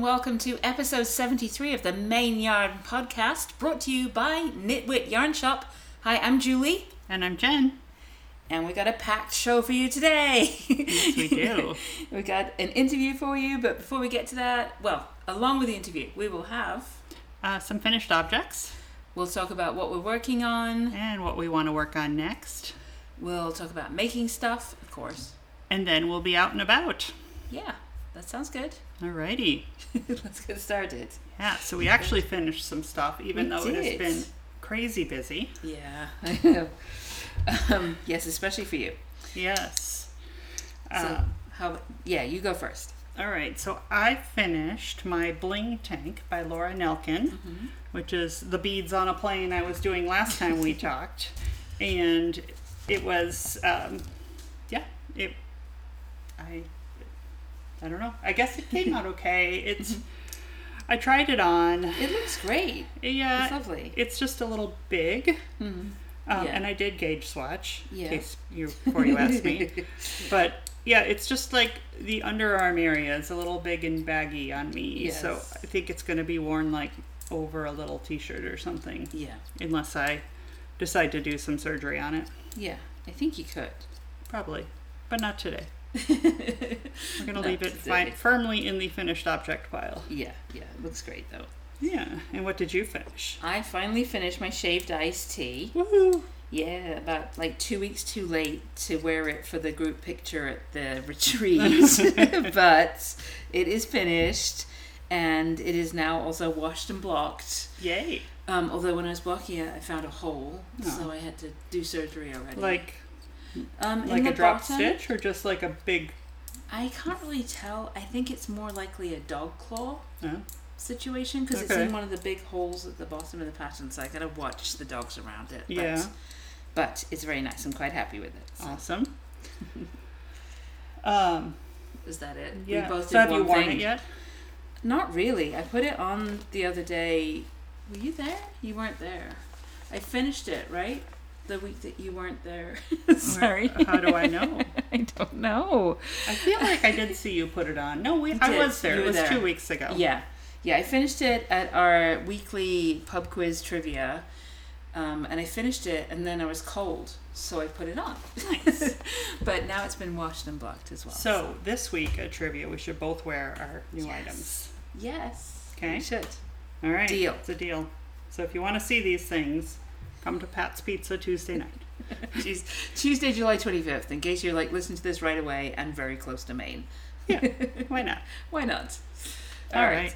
welcome to episode 73 of the Main Yarn podcast, brought to you by Knitwit Yarn Shop. Hi, I'm Julie. And I'm Jen. And we got a packed show for you today. Yes, we do. We got an interview for you, but before we get to that, well, along with the interview, we will have... some finished objects. We'll talk about what we're working on. And what we want to work on next. We'll talk about making stuff, of course. And then we'll be out and about. Yeah, that sounds good. Alrighty. Let's get started. Yeah, so we actually finished some stuff, even though it has been crazy busy. Yeah, I know. Yes, especially for you. Yes. You go first. All right, so I finished my Bling Tank by Laura Nelkin, which is the beads on a plane I was doing last time we talked. And it was, I don't know. I guess it came out okay. I tried it on. It looks great. Yeah. It's lovely. It's just a little big. Mm-hmm. And I did gauge swatch before you asked me. But yeah, it's just like the underarm area is a little big and baggy on me. Yes. So I think it's going to be worn like over a little t-shirt or something. Yeah. Unless I decide to do some surgery on it. Yeah, I think you could. Probably. But not today. We're going to leave it firmly in the finished object pile. Yeah, it looks great though. Yeah, and what did you finish? I finally finished my shaved iced tea. Woohoo! Yeah, about like 2 weeks too late to wear it for the group picture at the retreat. But it is finished and it is now also washed and blocked. Yay! Although when I was blocking it, I found a hole, so I had to do surgery already. Like in a drop bottom, stitch or just like a big... I can't really tell. I think it's more likely a dog claw situation because it's Okay. in one of the big holes at the bottom of the pattern, so I gotta watch the dogs around it. Yeah. But it's very nice. I'm quite happy with it. So. Awesome. Is that it? Yeah. We both So have did you one worn thing. it yet? Not really. I put it on the other day. Were you there? You weren't there. I finished it, right? The week that you weren't there. Sorry. How do I know? I don't know. I feel like I did see you put it on. No, I was there. You It were was there. 2 weeks ago. Yeah. I finished it at our weekly pub quiz trivia. And I finished it and then I was cold, so I put it on. Nice. But now it's been washed and blocked as well. So this week at trivia, we should both wear our new items. Yes. Okay. We should. All right. Deal. It's a deal. So if you want to see these things, come to Pat's Pizza Tuesday night. Tuesday, July 25th, in case you're like listening to this right away and very close to Maine. Yeah. Why not? Why not? All right.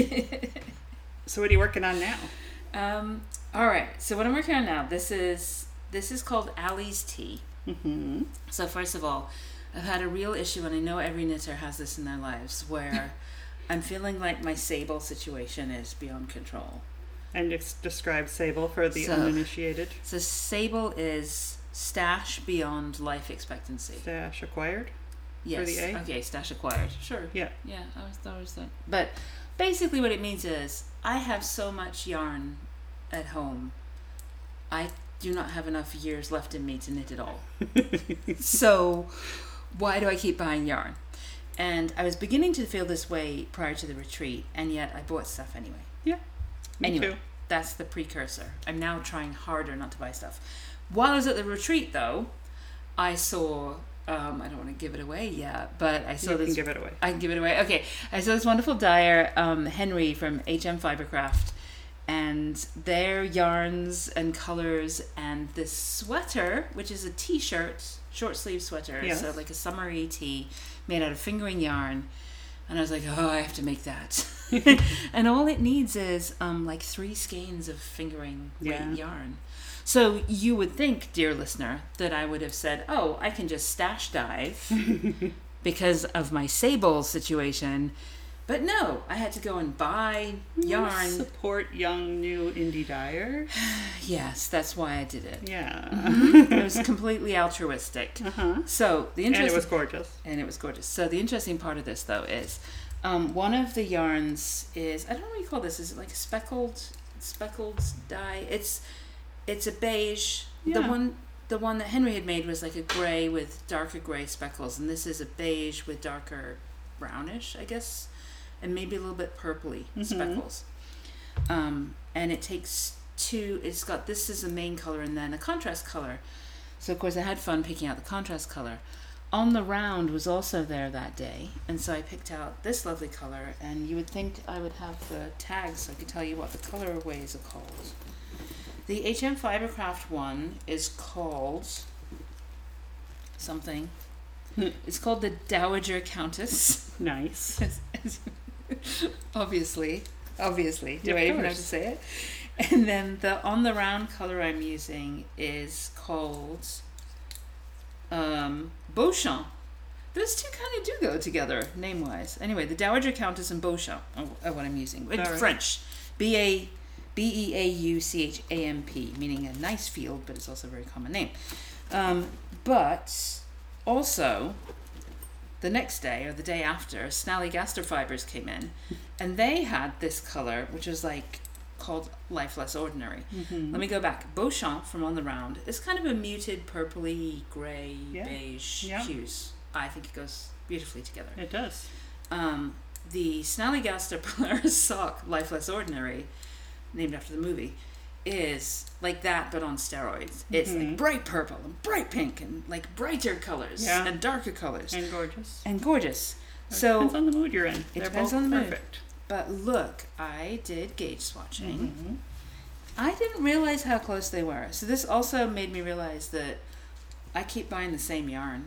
So what are you working on now? All right. So what I'm working on now, this is called Allie's Tea. Mm-hmm. So first of all, I've had a real issue, and I know every knitter has this in their lives, where I'm feeling like my sable situation is beyond control. And describe sable for the uninitiated. So sable is stash beyond life expectancy. Stash acquired? Yes. For the A? Okay, stash acquired. Sure. Yeah. Yeah, I was that. But basically what it means is I have so much yarn at home. I do not have enough years left in me to knit it all. So why do I keep buying yarn? And I was beginning to feel this way prior to the retreat, and yet I bought stuff anyway. Yeah. Me too. That's the precursor. I'm now trying harder not to buy stuff. While I was at the retreat, though, I saw... I don't want to give it away yet, but I saw You this... can give it away. I can give it away. Okay. I saw this wonderful dyer, Henry from HM Fibercraft, and their yarns and colors and this sweater, which is a t-shirt, short sleeve sweater, Yes. so like a summery tee made out of fingering yarn. And I was like, oh, I have to make that. And all it needs is like 3 skeins of fingering weight yarn. So you would think, dear listener, that I would have said, oh, I can just stash dive because of my sable situation. But no, I had to go and buy yarn. Support young new indie dyer. Yes, that's why I did it. Yeah. It was completely altruistic. Uh-huh. So the And interesting... it was gorgeous. And it was gorgeous. So the interesting part of this, though, is one of the yarns is... I don't know what you call this. Is it like a speckled dye? It's a beige. Yeah. The one that Henry had made was like a gray with darker gray speckles, and this is a beige with darker brownish, I guess, and maybe a little bit purpley speckles. And it takes two. It's got, this is the main color and then a contrast color. So of course I had fun picking out the contrast color. On the Round was also there that day, and so I picked out this lovely color, and you would think I would have the tags so I could tell you what the colorways are called. The H&M Fibercraft one is called something. It's called the Dowager Countess. Nice. Obviously. Do I even have to say it? And then the On the Round color I'm using is called Beauchamp. Those two kind of do go together, name-wise. Anyway, the Dowager Countess and Beauchamp are what I'm using. It's French. Beauchamp, meaning a nice field, but it's also a very common name. But also, the next day, or the day after, Snallygaster Fibers came in, and they had this color, which was like called Life Less Ordinary. Let me go back. Beauchamp from On the Round is kind of a muted purpley, grey, beige hues. I think it goes beautifully together. It does. The Snallygaster Polaris sock, Life Less Ordinary, named after the movie, is like that but on steroids. It's like bright purple and bright pink and like brighter colors and darker colors. And gorgeous. So it depends on the mood you're in. It depends on the mood. But look, I did gauge swatching. I didn't realize how close they were. So this also made me realize that I keep buying the same yarn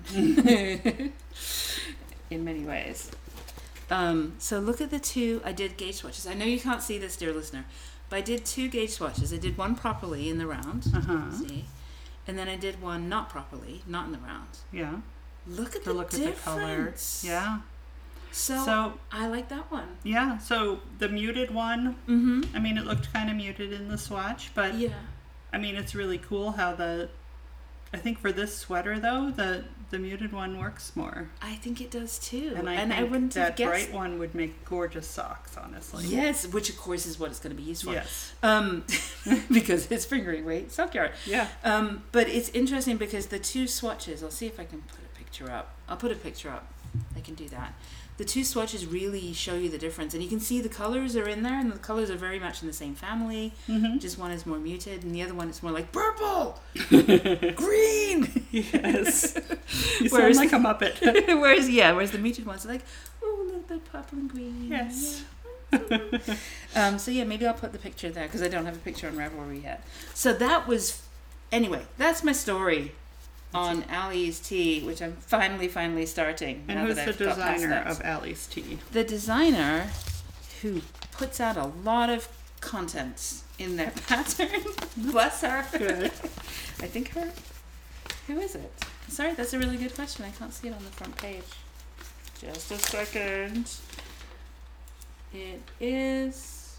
in many ways. So look at the two. I did gauge swatches. I know you can't see this, dear listener, but I did 2 gauge swatches. I did one properly in the round. See? And then I did one not properly, not in the round. Yeah. Look at the difference. At the color. Yeah. So I like that one. Yeah. So the muted one, I mean, it looked kind of muted in the swatch, but I mean, it's really cool how I think for this sweater though, the muted one works more. I think it does too. And I wouldn't have guessed that bright one would make gorgeous socks, honestly. Yes, which of course is what it's going to be used for. Yes. Because it's fingering weight sock yarn. Yeah. But it's interesting because the 2 swatches, I'll see if I can put a picture up. I'll put a picture up. I can do that. The 2 swatches really show you the difference, and you can see the colors are in there, and the colors are very much in the same family. Just one is more muted, and the other one is more like purple, green. Yes, you sound like a Muppet. whereas the muted ones are like, oh, a little bit purple and green. Yes. So yeah, maybe I'll put the picture there because I don't have a picture on Ravelry yet. So that was, anyway, that's my story on Allie's Tea, which I'm finally starting. And who's the designer of Allie's Tea? The designer who puts out a lot of content in their pattern. Bless her. Good. I think her. Who is it? Sorry, that's a really good question. I can't see it on the front page. Just a second. It is...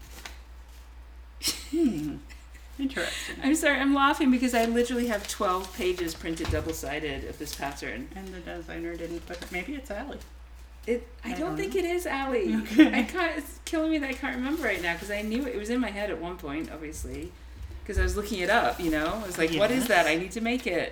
Interesting. I'm sorry, I'm laughing because I literally have 12 pages printed double-sided of this pattern. And the designer didn't put it. Maybe it's Allie. I don't think it is Allie. Okay. It's killing me that I can't remember right now because I knew it was in my head at one point, obviously. Because I was looking it up, you know? I was like, what is that? I need to make it.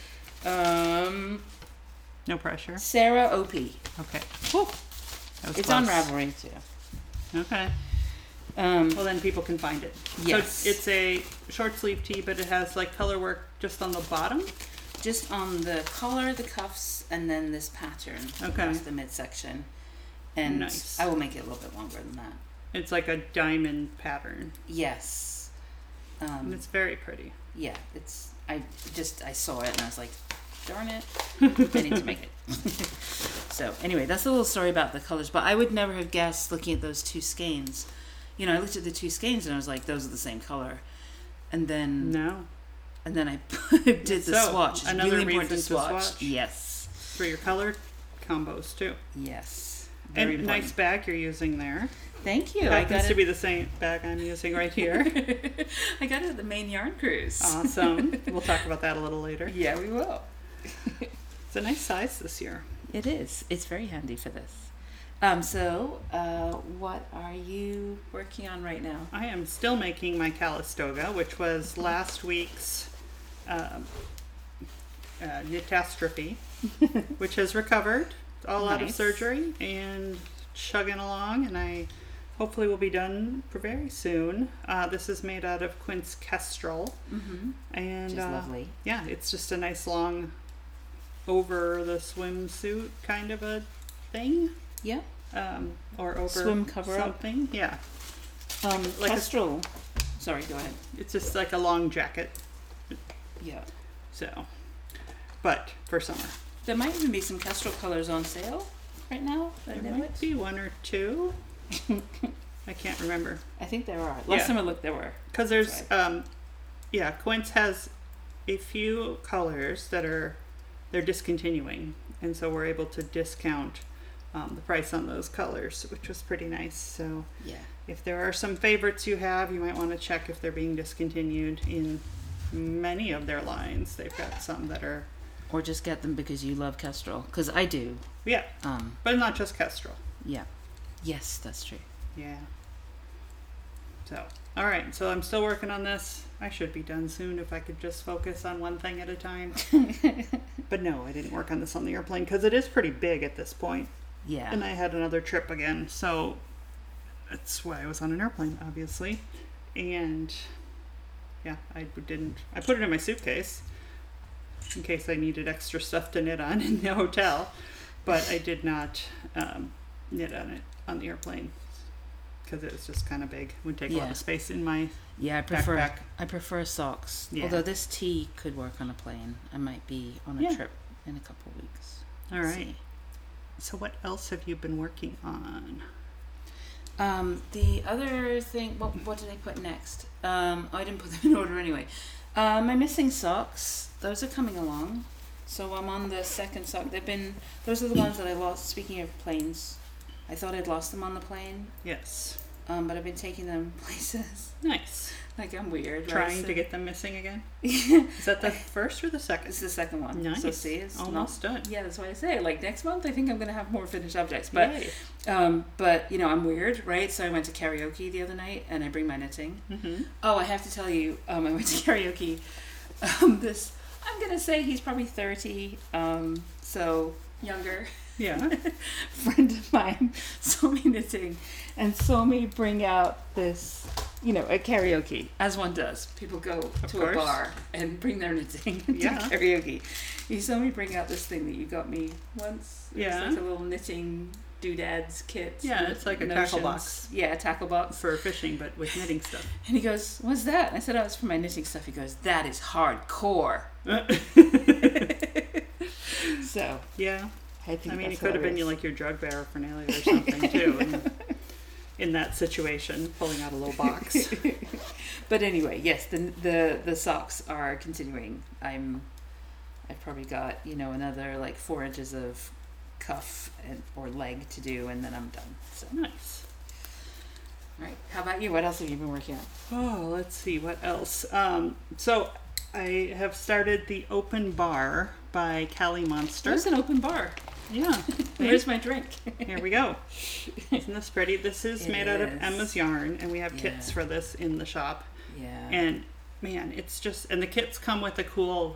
No pressure. Sarah Opie. Okay. It's close. On Ravelry, too. Okay. Well, then people can find it. Yes. So it's a short sleeve tee, but it has like color work just on the bottom? Just on the collar, the cuffs, and then this pattern across the midsection. And nice. I will make it a little bit longer than that. It's like a diamond pattern. Yes. And it's very pretty. Yeah, I saw it and I was like, darn it, I need to make it. So anyway, that's a little story about the colors, but I would never have guessed looking at those 2 skeins. You know, I looked at the 2 skeins and I was like, those are the same color. And then I did the swatch. It's another really important reason to swatch. Yes. For your color combos too. Yes. Very important. Nice bag you're using there. Thank you. It happens to be the same bag I'm using right here. I got it at the Maine Yarn Cruise. Awesome. We'll talk about that a little later. Yeah, we will. It's a nice size this year. It is. It's very handy for this. So what are you working on right now? I am still making my Calistoga, which was last week's catastrophe, which has recovered all out of surgery and chugging along, and I hopefully will be done very soon. This is made out of quince kestrel, and which is lovely. Yeah, it's just a nice long over the swimsuit kind of a thing. Yeah. Or over swim cover something. Up. Yeah. Like kestrel. Sorry, go ahead. It's just like a long jacket. Yeah. So, but for summer. There might even be some kestrel colors on sale right now. There might be one or two. I can't remember. I think there are. Last time I looked, there were. Because there's, Quince has a few colors that they're discontinuing, and so we're able to discount the price on those colors, which was pretty nice. So yeah, if there are some favorites you have, you might want to check if they're being discontinued in many of their lines. They've got some that are. Or just get them because you love kestrel, because I do. Yeah. But not just kestrel. Yeah. Yes, that's true. Yeah. So, all right. So I'm still working on this. I should be done soon if I could just focus on one thing at a time. But no, I didn't work on this on the airplane because it is pretty big at this point. Yeah. And I had another trip again, so that's why I was on an airplane, obviously. And yeah, I put it in my suitcase in case I needed extra stuff to knit on in the hotel, but I did not knit on it on the airplane because it was just kind of big. It would take a lot of space in my backpack. I prefer socks. Yeah. Although this tee could work on a plane. I might be on a trip in a couple of weeks. All right. So what else have you been working on? The other thing, what did I put next? I didn't put them in order anyway. My missing socks, those are coming along. So I'm on the second sock. Those are the ones that I lost. Speaking of planes, I thought I'd lost them on the plane. Yes. But I've been taking them places. Nice. Like I'm weird. Trying to get them missing again? Is that the first or the second? It's the second one. Nice. So see, it's almost done. Yeah, that's why I say like next month I think I'm going to have more finished objects. But but you know, I'm weird, right? So I went to karaoke the other night and I bring my knitting. Mm-hmm. Oh, I have to tell you, I went to karaoke. I'm going to say he's probably 30, so younger. Yeah. Friend of mine saw me knitting and saw me bring out this, at karaoke, as one does. People go to a bar and bring their knitting and do karaoke. He saw me bring out this thing that you got me once. Yeah. It's like a little knitting doodads kit. Yeah, it's like a tackle box. Yeah, a tackle box. For fishing, but with knitting stuff. And he goes, "What's that?" And I said, "Oh, it's for my knitting stuff." He goes, "That is hardcore." So. Yeah. I mean, it could have been like your drug paraphernalia or something too, in that situation, pulling out a little box. But anyway, yes, the socks are continuing. I've probably got another like 4 inches of cuff or leg to do, and then I'm done. So nice. All right. How about you? What else have you been working on? Oh, let's see what else. So I have started the Open Bar by Callie Monster. There's an open bar. Yeah. Where's my drink? Here we go. Isn't this pretty? This is made out of Emma's yarn, and we have kits for this in the shop. Yeah. And man, it's just, and the kits come with a cool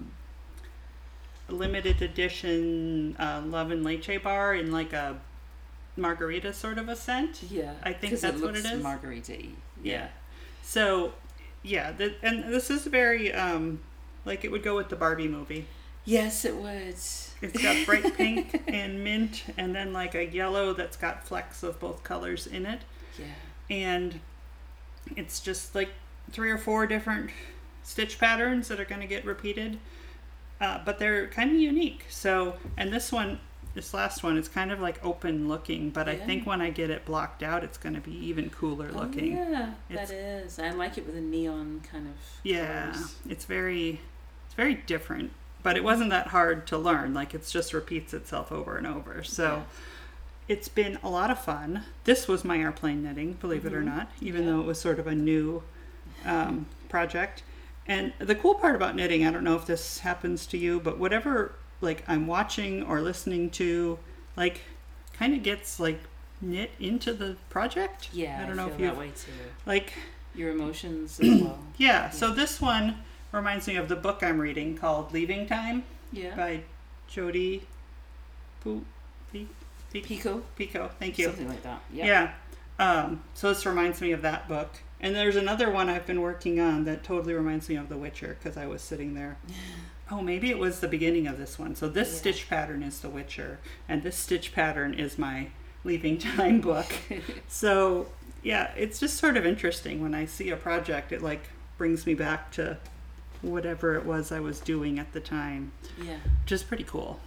limited edition Love and Leche bar in like a margarita sort of a scent. Yeah. I think that's what it is. Margarita-y. Yeah. So, yeah, and this is very like it would go with the Barbie movie. Yes, it would. It's got bright pink and mint, and then like a yellow that's got flecks of both colors in it. Yeah. And it's just like 3 or 4 different stitch patterns that are going to get repeated, but they're kind of unique. So, and this last one is kind of like open looking, but I think when I get it blocked out, it's going to be even cooler looking. Yeah, that is. I like it with a neon kind of. Yeah, colors. it's very different. But it wasn't that hard to learn. Like, it just repeats itself over and over. So it's been a lot of fun. This was my airplane knitting, believe it or not, even though it was sort of a new project. And the cool part about knitting, I don't know if this happens to you, but whatever like I'm watching or listening to, like, kind of gets like knit into the project. Yeah, I don't know if you that way too. Like your emotions as well. Yeah. So this one reminds me of the book I'm reading called Leaving Time by Jodi Pico. Thank you. Something like that. Yeah. So this reminds me of that book. And there's another one I've been working on that totally reminds me of The Witcher because I was sitting there. Oh, maybe it was the beginning of this one. So this stitch pattern is The Witcher, and this stitch pattern is my Leaving Time book. So yeah, it's just sort of interesting when I see a project. It like brings me back to whatever it was I was doing at the time. Yeah. Which is pretty cool.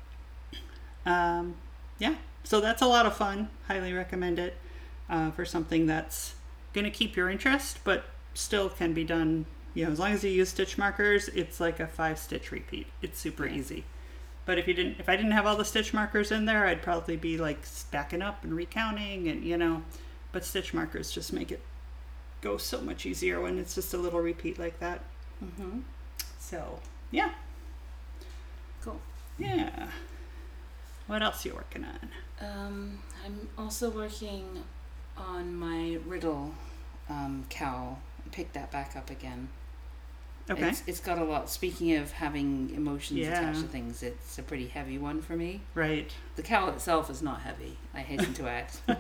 Yeah. So that's a lot of fun. Highly recommend it for something that's going to keep your interest, but still can be done, you know, as long as you use stitch markers. It's like a 5-stitch repeat. It's super easy. But if I didn't have all the stitch markers in there, I'd probably be like backing up and recounting and, you know, but stitch markers just make it go so much easier when it's just a little repeat like that. Mm-hmm. So, yeah. Cool. Yeah. What else are you working on? I'm also working on my Riddle cowl. I picked that back up again. Okay. It's got a lot. Speaking of having emotions attached to things, it's a pretty heavy one for me. Right. The cowl itself is not heavy, I hasten to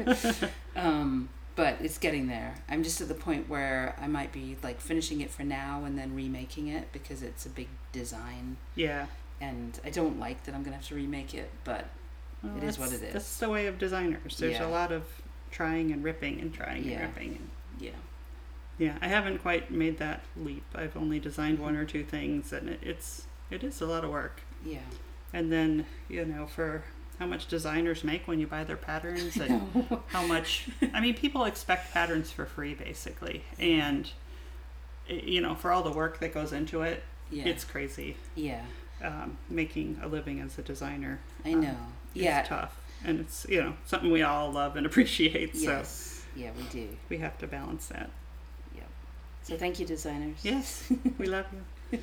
add. But it's getting there. I'm just at the point where I might be like finishing it for now and then remaking it because it's a big design. Yeah. And I don't like that I'm going to have to remake it, but it is what it is. That's the way of designers. There's a lot of trying and ripping and trying and ripping. And yeah, I haven't quite made that leap. I've only designed one or two things, and it is a lot of work. Yeah. And then, you know, for how much designers make when you buy their patterns and how much, I mean, people expect patterns for free basically. And, you know, for all the work that goes into it, it's crazy. Yeah. Making a living as a designer. I know. It's tough. And it's, you know, something we all love and appreciate. Yes. So yeah, we do. We have to balance that. Yep. So thank you, designers. Yes. We love you.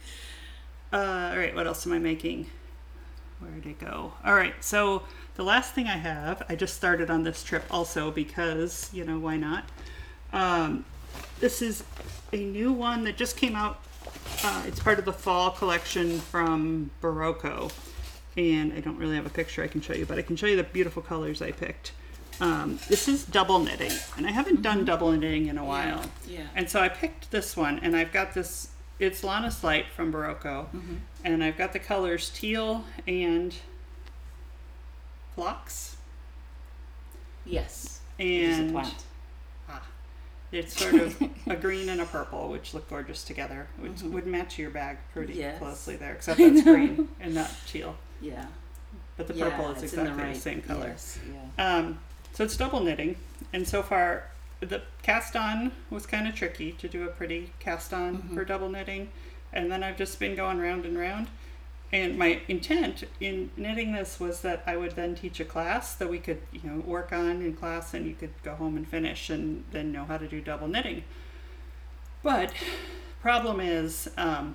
All right. What else am I making? Where'd it go? All right. So the last thing I have, I just started on this trip also because, you know, why not? This is a new one that just came out. It's part of the fall collection from Barocco. And I don't really have a picture I can show you, but I can show you the beautiful colors I picked. This is double knitting, and I haven't done double knitting in a while. Yeah. And so I picked this one, and I've got this, it's Lana's Light from Barocco, and I've got the colors teal and phlox. Yes. And plant. It's sort of a green and a purple, which look gorgeous together, which would match your bag pretty closely there, except that's green and not teal. Yeah. But the purple is exactly the same color. Yes. Yeah. So it's double knitting, and so far the cast on was kind of tricky to do a pretty cast on for double knitting, and then I've just been going round and round. And my intent in knitting this was that I would then teach a class that we could, you know, work on in class, and you could go home and finish and then know how to do double knitting. But problem is,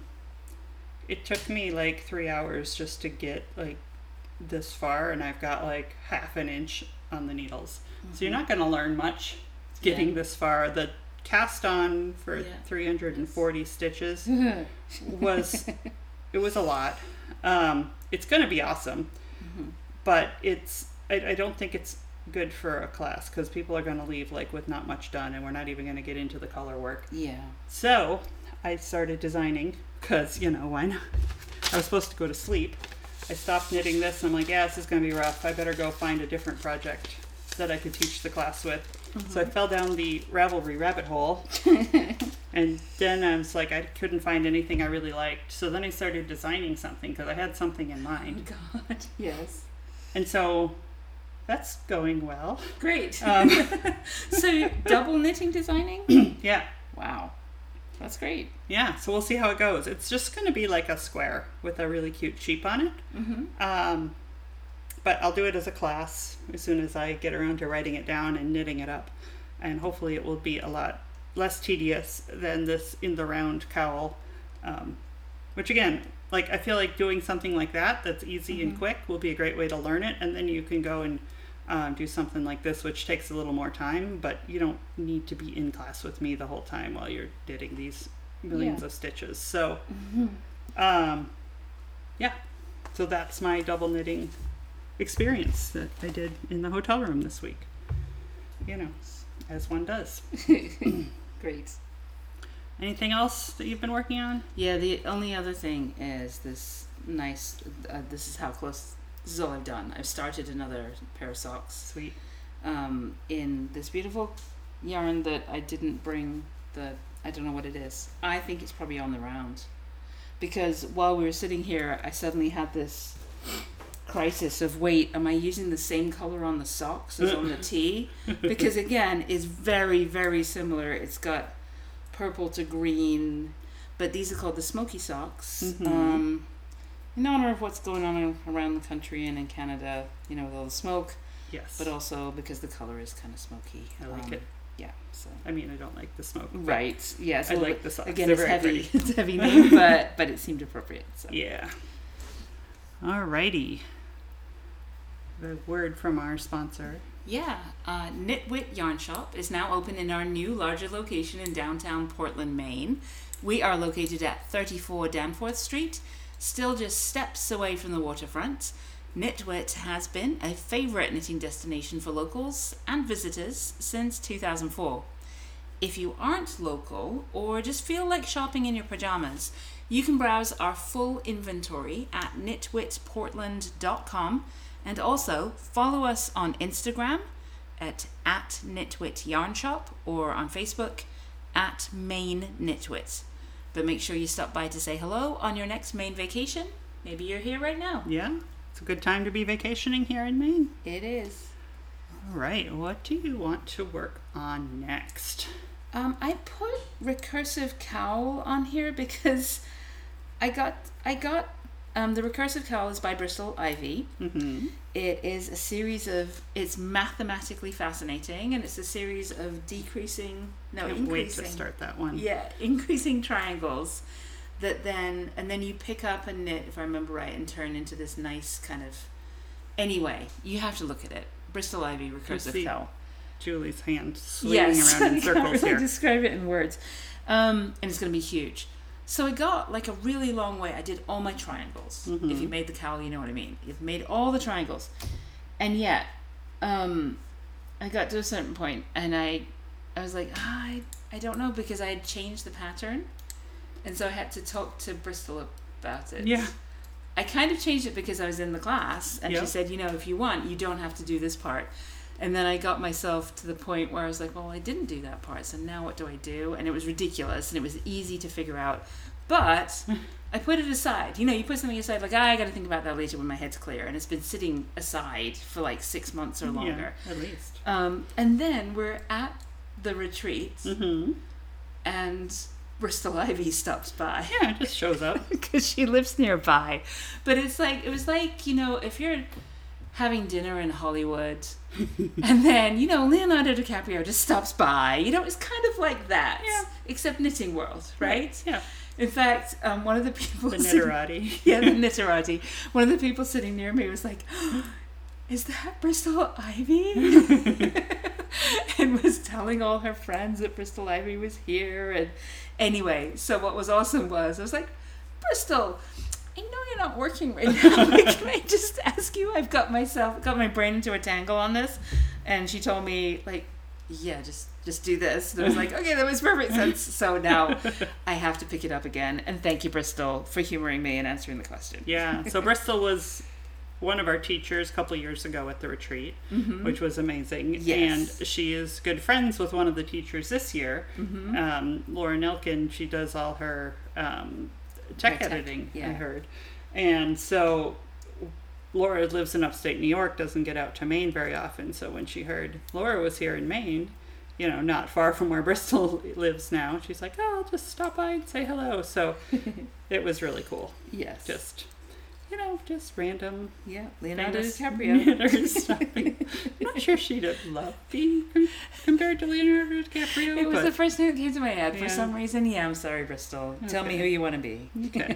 it took me like 3 hours just to get like this far, and I've got like half an inch on the needles. So you're not going to learn much getting this far. The cast on for 340 stitches was, it was a lot. It's going to be awesome, but I don't think it's good for a class because people are going to leave like with not much done, and we're not even going to get into the color work. Yeah. So I started designing because, you know, why not? I was supposed to go to sleep. I stopped knitting this, and I'm like, yeah, this is going to be rough. I better go find a different project that I could teach the class with. So I fell down the Ravelry rabbit hole, and then I was like, I couldn't find anything I really liked. So then I started designing something because I had something in mind. Oh, God. Yes. And so that's going well. Great. So double knitting designing? Yeah. Wow. That's great. Yeah, so we'll see how it goes. It's just going to be like a square with a really cute sheep on it. But I'll do it as a class as soon as I get around to writing it down and knitting it up. And hopefully it will be a lot less tedious than this in the round cowl. Which again, like I feel like doing something like that that's easy and quick will be a great way to learn it. And then you can go and do something like this, which takes a little more time, but you don't need to be in class with me the whole time while you're knitting these millions of stitches. So, yeah, so that's my double knitting experience that I did in the hotel room this week. You know, as one does. Great. Anything else that you've been working on? Yeah, the only other thing is this nice, this is how close, this is all I've done. I've started another pair of socks. Sweet. In this beautiful yarn that I didn't bring I don't know what it is. I think it's probably on the round. Because while we were sitting here, I suddenly had this crisis of, wait, am I using the same color on the socks as on the tee? Because again, it's very, very similar. It's got purple to green, but these are called the smoky socks. Mm-hmm. In honor of what's going on around the country and in Canada, you know, with all the smoke. Yes. But also because the color is kind of smoky. I like it. Yeah. So. I mean, I don't like the smoke. Right. Yes. I like the socks. Again, They're it's very heavy. pretty. It's a heavy name, but it seemed appropriate. So. Yeah. Alrighty. The word from our sponsor. Yeah. Knitwit Yarn Shop is now open in our new, larger location in downtown Portland, Maine. We are located at 34 Danforth Street, still just steps away from the waterfront. Knitwit has been a favorite knitting destination for locals and visitors since 2004. If you aren't local or just feel like shopping in your pajamas, you can browse our full inventory at knitwitportland.com and also follow us on Instagram at Knitwit Yarn Shop or on Facebook at Maine Knitwit. But make sure you stop by to say hello on your next Maine vacation. Maybe you're here right now. Yeah. It's a good time to be vacationing here in Maine. It is. All right. What do you want to work on next? I put Recursive Cowl on here because I got the Recursive Cowl is by Bristol Ivy. Mm-hmm. It is a series of, it's mathematically fascinating, and it's a series of increasing. Can't wait to start that one. Yeah, increasing triangles. And then you pick up a knit, if I remember right, and turn into this nice kind of... Anyway, you have to look at it. Bristol Ivy Recursive Cowl. Julie's hand swinging around in circles really here. Describe it in words. And it's going to be huge. So I got like a really long way. I did all my triangles. Mm-hmm. If you made the cowl, you know what I mean. You've made all the triangles. And yet, I got to a certain point and I was like, I don't know, because I had changed the pattern. And so I had to talk to Bristol about it. Yeah. I kind of changed it because I was in the class, and she said, if you want, you don't have to do this part. And then I got myself to the point where I was like, well, I didn't do that part, so now what do I do? And it was ridiculous, and it was easy to figure out. But I put it aside. You put something aside, like, I got to think about that later when my head's clear. And it's been sitting aside for like 6 months or longer. Yeah, at least. And then we're at the retreat, and Bristol Ivy stops by. Yeah, it just shows up. Because she lives nearby. But it was like, if you're having dinner in Hollywood and then, Leonardo DiCaprio just stops by, it's kind of like that. Yeah. Except knitting world, right? Yeah. In fact, one of the people... The Knitterati. Yeah, the Knitterati. One of the people sitting near me was like, is that Bristol Ivy? And was telling all her friends that Bristol Ivy was here. And anyway, so what was awesome was, I was like, Bristol, I know you're not working right now. Like, can I just ask you? I've got my brain into a tangle on this. And she told me, like, yeah, just do this. And I was like, okay, that makes perfect sense. So now I have to pick it up again. And thank you, Bristol, for humoring me and answering the question. Yeah, so Bristol was one of our teachers a couple years ago at the retreat, which was amazing. Yes. And she is good friends with one of the teachers this year, Laura Nelkin. She does all her tech editing, I heard. And so Laura lives in upstate New York, doesn't get out to Maine very often. So when she heard Laura was here in Maine, not far from where Bristol lives now, she's like, oh, I'll just stop by and say hello. So it was really cool. Yes. Just random. Yeah, Leonardo DiCaprio. I'm not sure she'd love being compared to Leonardo DiCaprio. It was the first thing that came to my head for some reason. Yeah, I'm sorry, Bristol. Okay. Tell me who you want to be. Okay.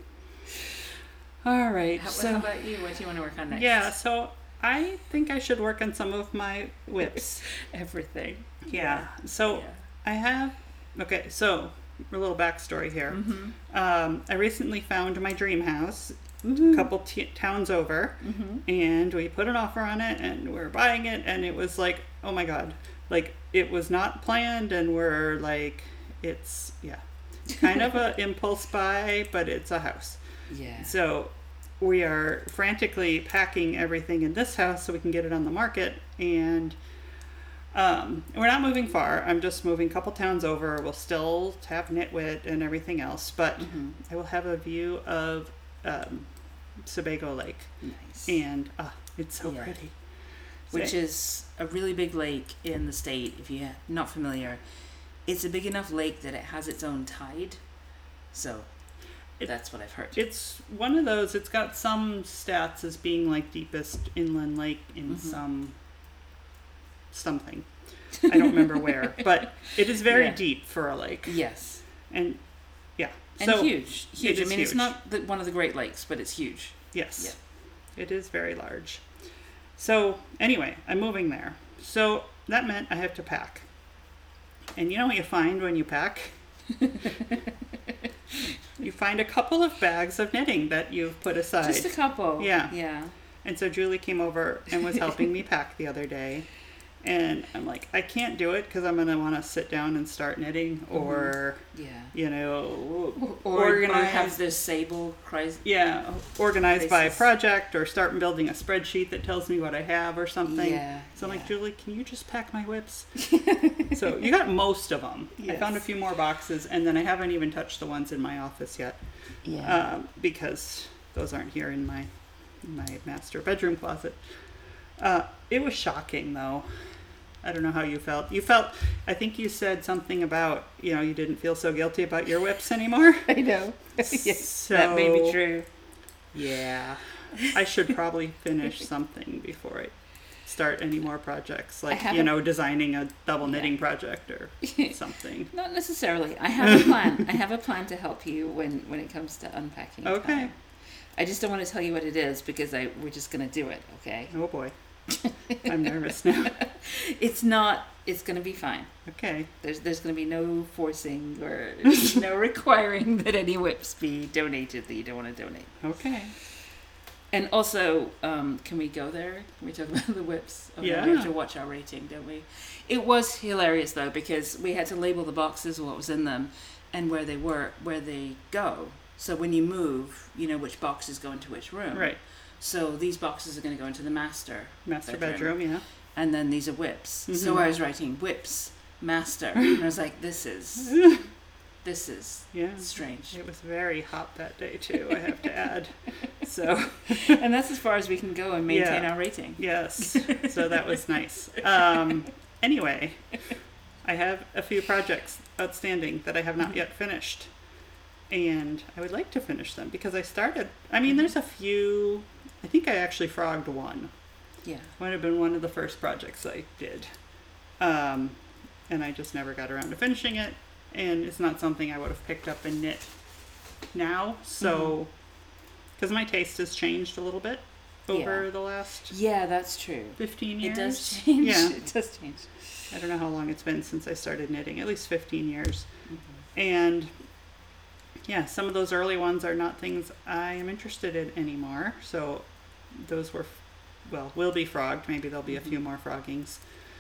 All right. How about you? What do you want to work on next? Yeah, so I think I should work on some of my whips. Everything. Yeah. So I have... Okay, so a little backstory here. I recently found my dream house a couple towns over, and we put an offer on it, and we're buying it, and it was like, oh my God, like it was not planned, and we're like, it's kind of a impulse buy, but it's a house. Yeah. So we are frantically packing everything in this house so we can get it on the market, and we're not moving far. I'm just moving a couple towns over. We'll still have Nitwit and everything else, but I will have a view of Sebago Lake. Nice. And it's so pretty. Which is a really big lake in the state, if you're not familiar. It's a big enough lake that it has its own tide. So that's what I've heard. It's one of those, it's got some stats as being like deepest inland lake in something. I don't remember where, but it is very deep for a lake. Yes. And and so huge. I mean, huge. It's not one of the Great Lakes, but it's huge. Yes. Yeah. It is very large. So anyway, I'm moving there. So that meant I have to pack. And you know what you find when you pack? You find a couple of bags of knitting that you've put aside. Just a couple. Yeah. Yeah. And so Julie came over and was helping me pack the other day. And I'm like, I can't do it because I'm going to want to sit down and start knitting or, organize. Or have this sable crisis. Yeah, organize by project or start building a spreadsheet that tells me what I have or something. Yeah. So I'm like, Julie, can you just pack my whips? So you got most of them. Yes. I found a few more boxes, and then I haven't even touched the ones in my office yet. Yeah. Because those aren't here in my master bedroom closet. It was shocking, though. I don't know how you felt. I think you said something about, you didn't feel so guilty about your whips anymore. I know. Yes, so, that may be true. Yeah. I should probably finish something before I start any more projects, like, designing a double knitting project or something. Not necessarily. I have a plan. I have a plan to help you when it comes to unpacking. Okay. Time. I just don't want to tell you what it is because we're just going to do it, okay? Oh, boy. I'm nervous now. It's not. It's going to be fine. Okay. There's going to be no forcing or no requiring that any whips be donated that you don't want to donate. Okay. And also, can we go there? Can we talk about the whips? Okay, yeah. We have to watch our rating, don't we? It was hilarious though because we had to label the boxes, what was in them, and where they go. So when you move, you know which boxes go into which room. Right. So these boxes are going to go into the master bedroom, yeah. And then these are whips. Mm-hmm. So I was writing whips, master. And I was like, this is strange. It was very hot that day too, I have to add. So and that's as far as we can go and maintain our rating. Yes. So that was nice. Anyway, I have a few projects outstanding that I have not yet finished. And I would like to finish them because I started, there's a few. I think I actually frogged one. Yeah. Might have been one of the first projects I did. And I just never got around to finishing it. And it's not something I would have picked up and knit now. So, because my taste has changed a little bit over the last... Yeah, that's true. 15 years. It does change. Yeah. It does change. I don't know how long it's been since I started knitting. At least 15 years. Mm-hmm. And... yeah, some of those early ones are not things I am interested in anymore. So those will be frogged. Maybe there'll be a few more froggings.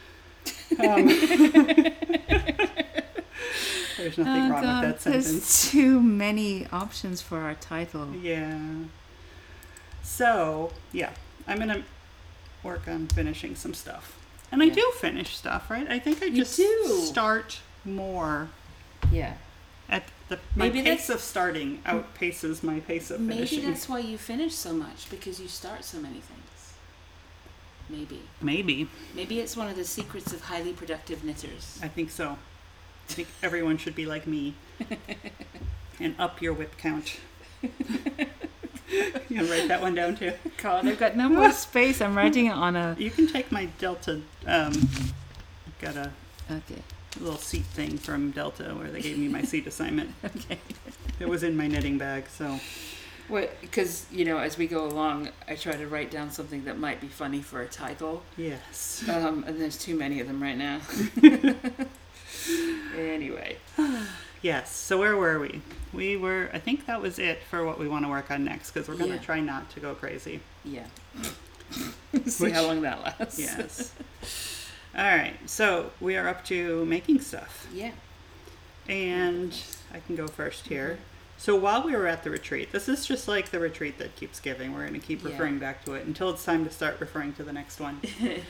There's nothing wrong with that sentence. There's too many options for our title. Yeah. So, I'm going to work on finishing some stuff. And I do finish stuff, right? I think I just start more. Yeah. My pace of starting outpaces my pace of finishing. Maybe that's why you finish so much, because you start so many things. Maybe. Maybe it's one of the secrets of highly productive knitters. I think so. I think everyone should be like me. And up your whip count. You gonna write that one down too? God, I've got no more space. I'm writing it on a... You can take my Delta. I've got a... Okay. little seat thing from Delta where they gave me my seat assignment. Okay. It was in my knitting bag, so. Well, because, as we go along, I try to write down something that might be funny for a title. Yes. And there's too many of them right now. Anyway. Yes. So where were we? I think that was it for what we want to work on next, because we're going to try not to go crazy. Yeah. See how long that lasts. Yes. All right. So we are up to making stuff. Yeah. And I can go first here. Mm-hmm. So while we were at the retreat, this is just like the retreat that keeps giving. We're going to keep referring back to it until it's time to start referring to the next one.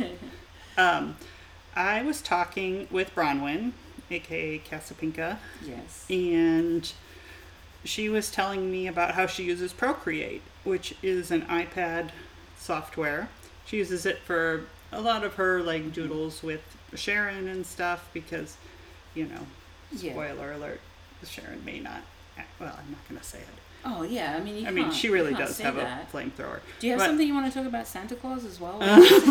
I was talking with Bronwyn, aka Casapinka. Yes. And she was telling me about how she uses Procreate, which is an iPad software. She uses it for a lot of her like doodles with Sharon and stuff because, spoiler alert, Sharon may not. Well, I'm not going to say it. Oh yeah, I mean, she really does have a flamethrower. Do you have something you want to talk about Santa Claus as well?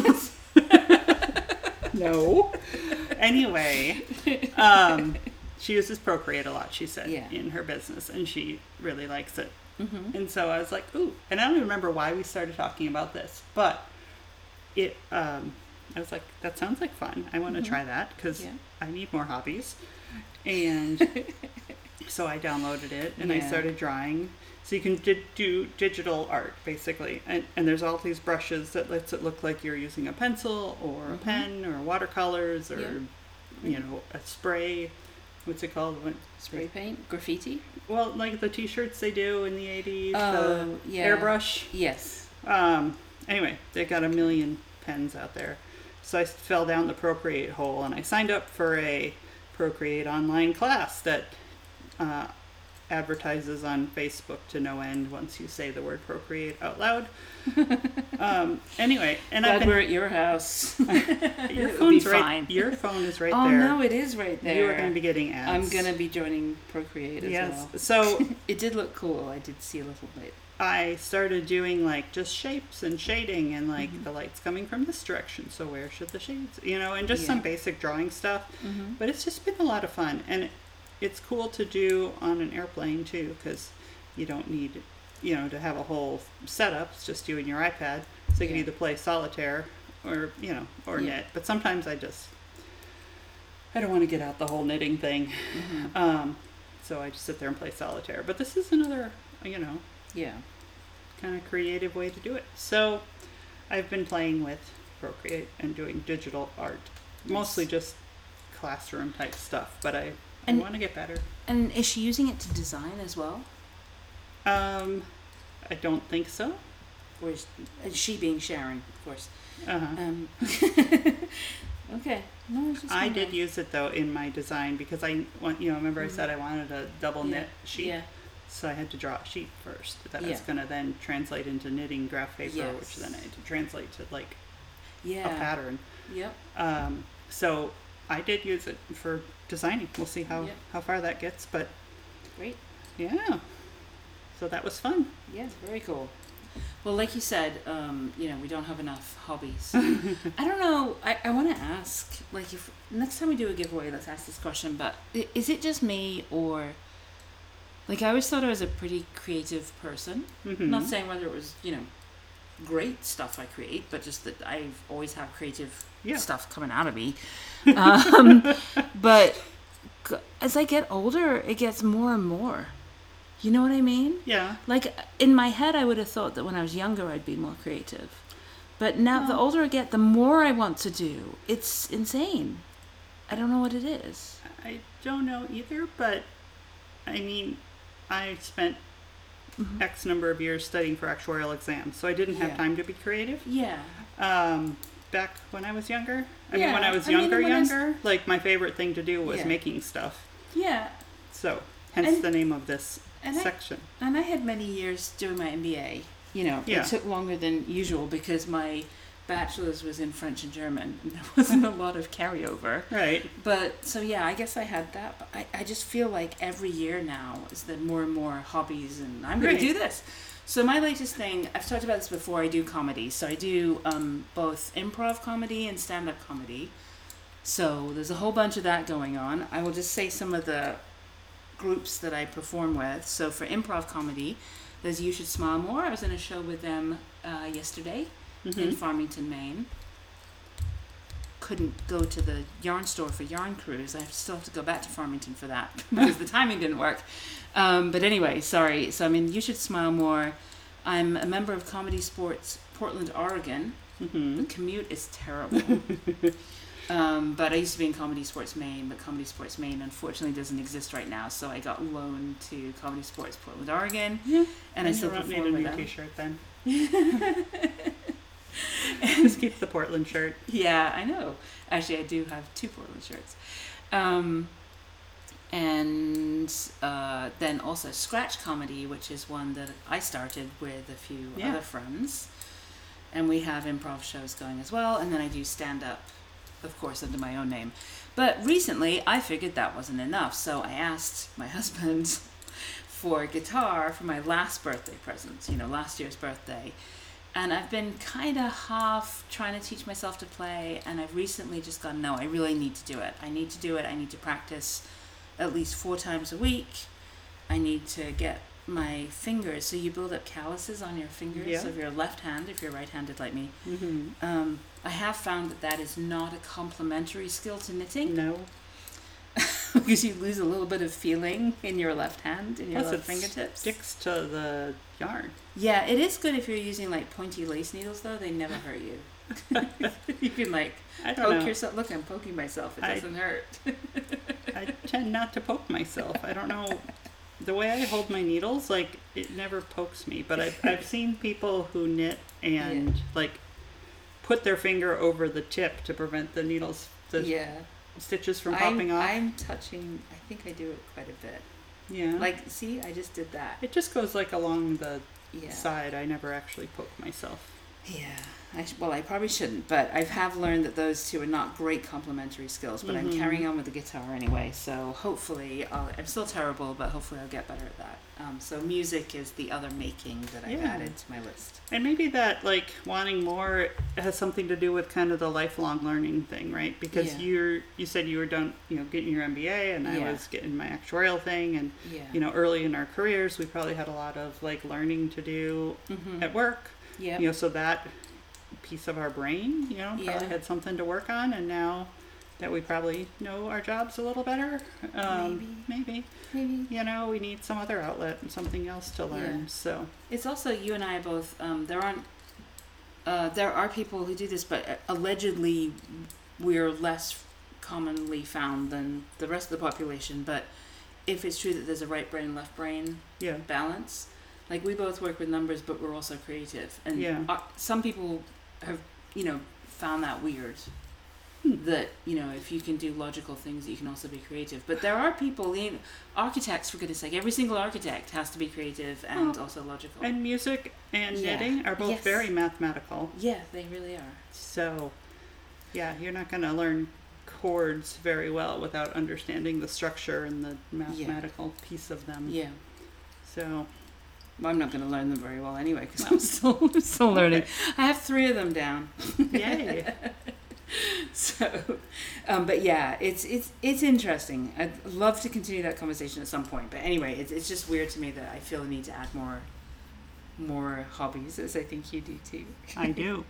No. Anyway, she uses Procreate a lot, she said, in her business, and she really likes it. Mm-hmm. And so I was like, ooh, and I don't even remember why we started talking about this, but I was like, that sounds like fun. I want to try that because I need more hobbies. And so I downloaded it and I started drawing. So you can do digital art, basically. And there's all these brushes that lets it look like you're using a pencil or a pen or watercolors or, a spray. What's it called? Spray paint? Graffiti? Well, like the t-shirts they do in the 80s. The airbrush. Yes. Anyway, they got a million pens out there. So I fell down the Procreate hole and I signed up for a Procreate online class that advertises on Facebook to no end once you say the word Procreate out loud. Anyway, and glad we're at your house. Your phone's right. Fine. Your phone is right there. Oh no, it is right there. You are going to be getting ads. I'm going to be joining Procreate as well. Yes. So it did look cool. I did see a little bit. I started doing like just shapes and shading and like the light's coming from this direction, so where should the shades, and just some basic drawing stuff. Mm-hmm. But it's just been a lot of fun, and it's cool to do on an airplane too, because you don't need, to have a whole setup. It's just you and your iPad, so you can either play solitaire or knit. But sometimes I don't want to get out the whole knitting thing, so I just sit there and play solitaire. But this is another, kind of creative way to do it. So I've been playing with Procreate and doing digital art, mostly just classroom type stuff, but I want to get better. And is she using it to design as well? I don't think so. Or is she being Sharon, of course. Okay. No, I did use it though in my design because I want, remember I said I wanted a double knit sheet. Yeah. So I had to draw a sheet first that was going to then translate into knitting graph paper, which then I had to translate to like a pattern. Yep. So I did use it for designing. We'll see how far that gets, but great. Yeah. So that was fun. Yeah, very cool. Well, like you said, we don't have enough hobbies. I don't know. I want to ask, like, if next time we do a giveaway, let's ask this question. But is it just me, or like I always thought I was a pretty creative person? Mm-hmm. Not saying whether it was great stuff I create, but just that I've always had creative stuff coming out of me. But as I get older, it gets more and more. You know what I mean? Yeah. Like, in my head, I would have thought that when I was younger, I'd be more creative. But now, the older I get, the more I want to do. It's insane. I don't know what it is. I don't know either, but, I mean, I spent X number of years studying for actuarial exams, so I didn't have time to be creative. Yeah. Back when I was younger. When I was younger, like, my favorite thing to do was making stuff. Yeah. So, hence the name of this section. And I had many years doing my MBA. It took longer than usual because my bachelor's was in French and German, and there wasn't a lot of carryover. Right. But, so I guess I had that. But I just feel like every year now is that more and more hobbies, and I'm going to do this. So my latest thing, I've talked about this before, I do comedy. So I do both improv comedy and stand-up comedy. So there's a whole bunch of that going on. I will just say some of the groups that I perform with. So for improv comedy, there's You Should Smile More. I was in a show with them yesterday in Farmington, Maine. couldn't go to the yarn store for Yarn Cruise. I still have to go back to Farmington for that because the timing didn't work. But anyway, sorry. So, I mean, You Should Smile More. I'm a member of Comedy Sports Portland, Oregon. The commute is terrible. But I used to be in Comedy Sports Maine, but Comedy Sports Maine unfortunately doesn't exist right now. So I got loaned to Comedy Sports Portland, Oregon, and I still perform with them. T-shirt then. Just keep the Portland shirt. Yeah, I know. Actually, I do have 2 Portland shirts. And then also Scratch Comedy, which is one that I started with a few other friends. And we have improv shows going as well. And then I do stand-up, of course, under my own name. But recently, I figured that wasn't enough. So I asked my husband for a guitar for my last birthday present, last year's birthday. And I've been kind of half trying to teach myself to play. And I've recently just gone, no, I really need to do it. I need to do it. I need to practice at least 4 times a week. I need to get my fingers. So you build up calluses on your fingers of your left hand if you're right-handed like me. I have found that is not a complementary skill to knitting. No. Because you lose a little bit of feeling in your left hand, in your left fingertips. Sticks to the yarn. Yeah, it is good if you're using like pointy lace needles though. They never hurt you. You can like poke yourself. Look, I'm poking myself. It doesn't hurt. I tend not to poke myself. I don't know. The way I hold my needles, like, it never pokes me. But I've seen people who knit and like put their finger over the tip to prevent the needles, stitches from popping off. I'm touching. I think I do it quite a bit. Yeah. Like, see, I just did that. It just goes like along the side. I never actually poke myself. Yeah. I probably shouldn't, but I have learned that those two are not great complementary skills, but I'm carrying on with the guitar anyway, so hopefully I'm still terrible, but hopefully I'll get better at that. So music is the other making that I've added to my list. And maybe that, like, wanting more has something to do with kind of the lifelong learning thing, right? Because you said you were done, getting your MBA, and I was getting my actuarial thing, and, early in our careers, we probably had a lot of, like, learning to do at work. Yeah. So that piece of our brain, probably had something to work on, and now that we probably know our jobs a little better, maybe we need some other outlet and something else to learn. So it's also, you and I both, there are people who do this, but allegedly we're less commonly found than the rest of the population. But if it's true that there's a right brain, left brain balance, like, we both work with numbers, but we're also creative. And some people have, found that weird. That, if you can do logical things, you can also be creative. But there are people, architects, for goodness sake, every single architect has to be creative and also logical. And music and knitting are both very mathematical. Yeah, they really are. So, you're not going to learn chords very well without understanding the structure and the mathematical piece of them. Yeah. So... Well, I'm not going to learn them very well anyway, because I'm still learning. I have 3 of them down. Yay! So, but yeah, it's interesting. I'd love to continue that conversation at some point. But anyway, it's just weird to me that I feel the need to add more hobbies, as I think you do too. I do.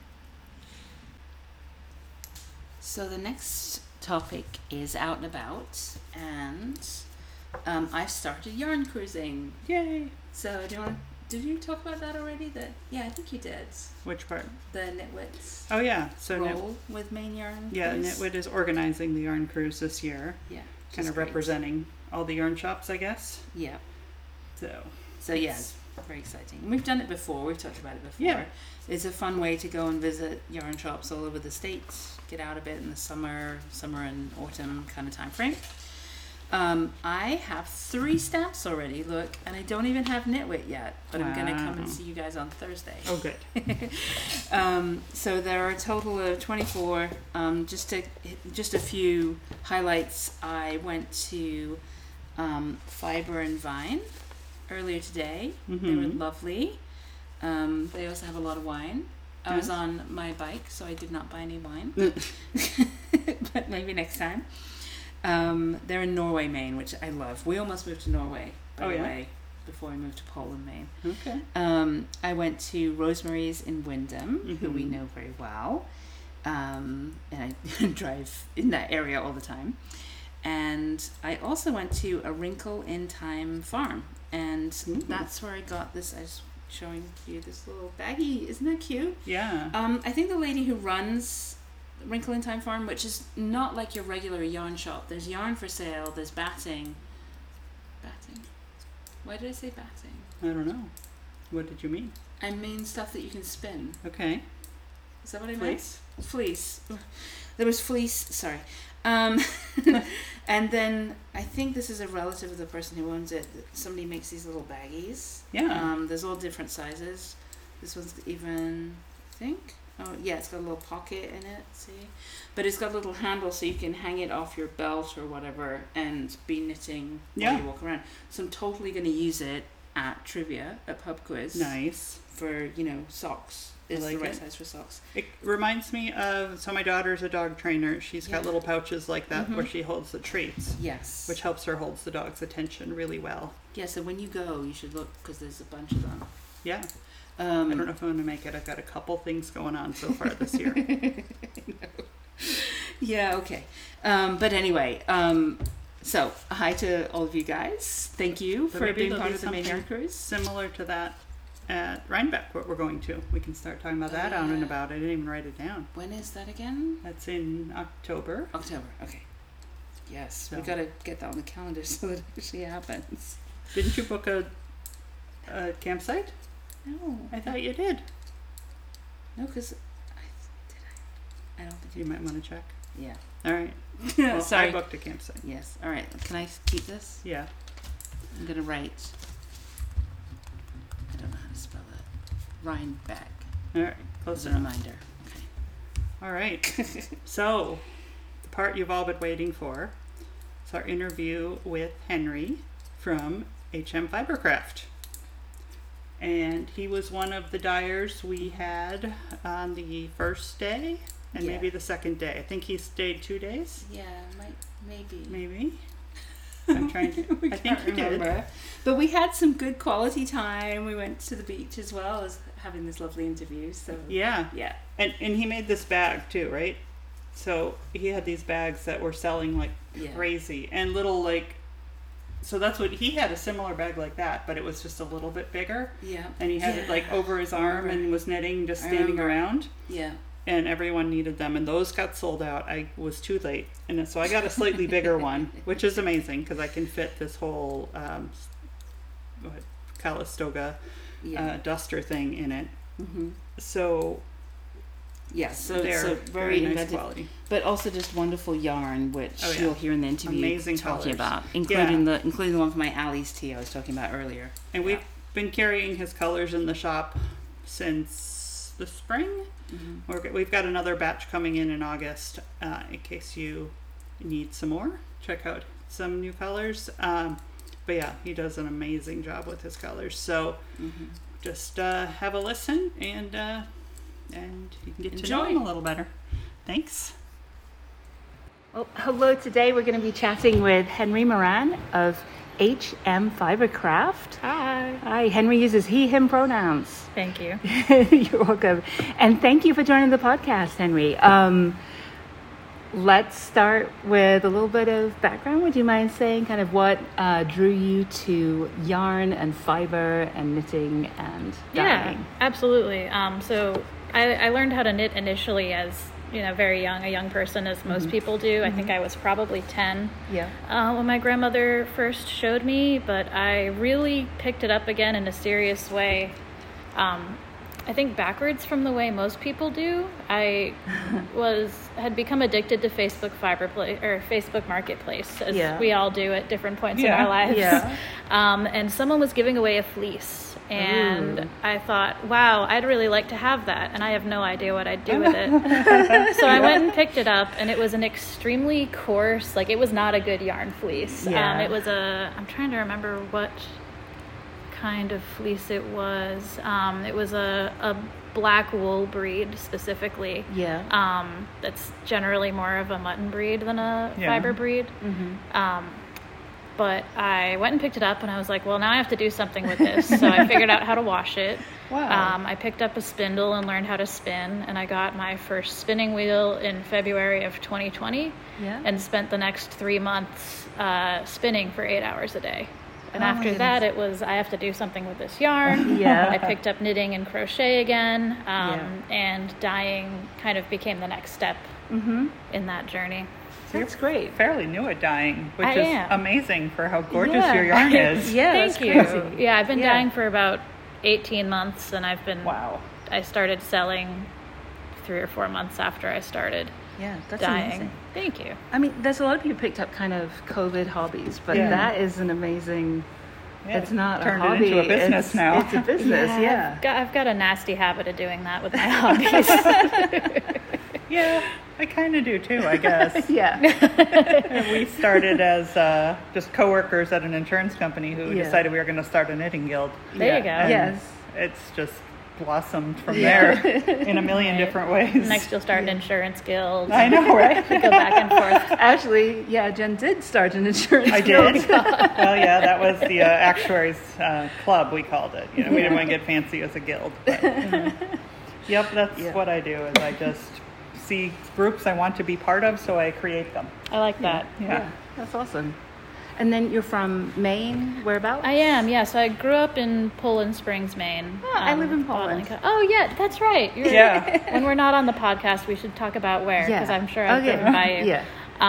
So the next topic is out and about, and I've started yarn cruising. Yay! So did you talk about that already? I think you did. Which part? The Knitwits. Oh yeah, so roll with Maine Yarn. Yeah, Cruise. Knitwit is organizing the yarn cruise this year. Yeah, kind of representing all the yarn shops, I guess. Yeah. So it's very exciting. And we've done it before. We've talked about it before. Yeah. It's a fun way to go and visit yarn shops all over the States. Get out a bit in the summer and autumn kind of time frame. I have 3 stamps already, look, and I don't even have Knitwit yet, but I'm going to come and see you guys on Thursday. Oh, good. So there are a total of 24. Just a few highlights. I went to Fiber and Vine earlier today. They were lovely. They also have a lot of wine. I was on my bike, so I did not buy any wine, but maybe next time. They're in Norway, Maine, which I love. We almost moved to Norway, by the way, before we moved to Poland, Maine. Okay. I went to Rosemary's in Wyndham, who we know very well. and I drive in that area all the time. And I also went to a Wrinkle in Time farm, and that's where I got this. I was showing you this little baggie. Isn't that cute? Yeah. I think the lady who runs Wrinkle in Time farm, which is not like your regular yarn shop. There's yarn for sale. There's batting. Why did I say batting? I don't know. What did you mean? I mean stuff that you can spin. Okay. Is that what I meant? Fleece. There was fleece. Sorry. And then I think this is a relative of the person who owns it. Somebody makes these little baggies. Yeah. There's all different sizes. This one's even, I think. Oh yeah, it's got a little pocket in it. See, but it's got a little handle so you can hang it off your belt or whatever and be knitting while you walk around. So I'm totally going to use it at trivia at pub quiz. Nice. For socks. It's the right size for socks. It reminds me of, so my daughter's a dog trainer. She's got little pouches like that where she holds the treats. Yes. Which helps her hold the dog's attention really well. Yeah, so when you go, you should look because there's a bunch of them. Yeah. I don't know if I'm going to make it. I've got a couple things going on so far this year. Yeah, okay. But anyway, so hi to all of you guys. Thank you for being part of the Maine Yarn Cruise. Similar to that at Rhinebeck, what we're going to. We can start talking about that out and about. I didn't even write it down. When is that again? That's in October. Okay. Yes, we got to get that on the calendar so that it actually happens. Didn't you book a campsite? No. I thought you did. No, because I don't think you might want to check. Yeah. All right. Well, sorry. I booked a campsite. Yes. All right. Can I keep this? Yeah. I'm going to write. I don't know how to spell it. Rhinebeck. All right. Close enough. Reminder. Okay. All right. So, the part you've all been waiting for is our interview with Henry from HM Fibercraft. And he was one of the dyers we had on the first day and maybe the second day. I think he stayed 2 days. Yeah, maybe. Maybe. I'm trying to. I think he did. But we had some good quality time. We went to the beach as well as having this lovely interview. So yeah. And he made this bag too, right? So he had these bags that were selling like crazy and little like. So that's what he had, a similar bag like that, but it was just a little bit bigger. Yeah. And he had it like over his arm and was knitting, just standing around. Yeah. And everyone needed them, and those got sold out. I was too late, and so I got a slightly bigger one, which is amazing because I can fit this whole Calistoga duster thing in it. Mm-hmm. So. Yes, so very nice inventive, quality, but also just wonderful yarn, which you'll hear in the interview. Amazing talking colors. About, including the one from my Ali's tea I was talking about earlier. And we've been carrying his colors in the shop since the spring. Mm-hmm. We've got another batch coming in August. In case you need some more, check out some new colors. But yeah, he does an amazing job with his colors. So just have a listen and you can get to know him a little better. Thanks. Well, hello. Today we're going to be chatting with Henry Moran of HM Fibercraft. Hi. Henry uses he, him pronouns. Thank you. You're welcome. And thank you for joining the podcast, Henry. Let's start with a little bit of background. Would you mind saying kind of what drew you to yarn and fiber and knitting and dyeing? Yeah, absolutely. So I learned how to knit initially as very young, a young person, as most people do. I think I was probably 10 when my grandmother first showed me, but I really picked it up again in a serious way. I think backwards from the way most people do. I had become addicted to Facebook Facebook Marketplace, as we all do at different points in our lives. Yeah. And someone was giving away a fleece. And I thought, wow, I'd really like to have that. And I have no idea what I'd do with it. So I went and picked it up, and it was an extremely coarse, it was not a good yarn fleece. Yeah. It was I'm trying to remember what kind of fleece it was. It was a black wool breed specifically. Yeah. That's generally more of a mutton breed than a fiber breed. but I went and picked it up, and I was like, well, now I have to do something with this. So I figured out how to wash it. Wow. I picked up a spindle and learned how to spin, and I got my first spinning wheel in February of 2020, and spent the next 3 months spinning for 8 hours a day. And after that, it was, I have to do something with this yarn. I picked up knitting and crochet again, and dyeing kind of became the next step in that journey. So that's great. Fairly new at dyeing, which is amazing for how gorgeous your yarn is. Thank you. Crazy. Yeah, I've been dyeing for about 18 months, and I've been, I started selling 3 or 4 months after I started that's dyeing. Amazing. Thank you. I mean, there's a lot of people who picked up kind of COVID hobbies, but that is an amazing, it's not turned a hobby. It into a business now. It's a business, I've got a nasty habit of doing that with my hobbies. I kind of do too, I guess. We started as just coworkers at an insurance company who decided we were going to start a knitting guild. There you go. And it's just blossomed from there in a million different ways. Next you'll start an insurance guild. I know, right? Go back and forth. Actually, Jen did start an insurance guild. I did. Well, that was the actuaries club, we called it. We didn't want to get fancy as a guild. But, that's what I do, is I just see groups I want to be part of, so I create them. I like that. Yeah, that's awesome. And then you're from Maine, whereabouts? I am, so I grew up in Poland Springs, Maine. Oh, I live in Poland. Oh, yeah, that's right. When we're not on the podcast, we should talk about where, because I'm sure I've driven by you.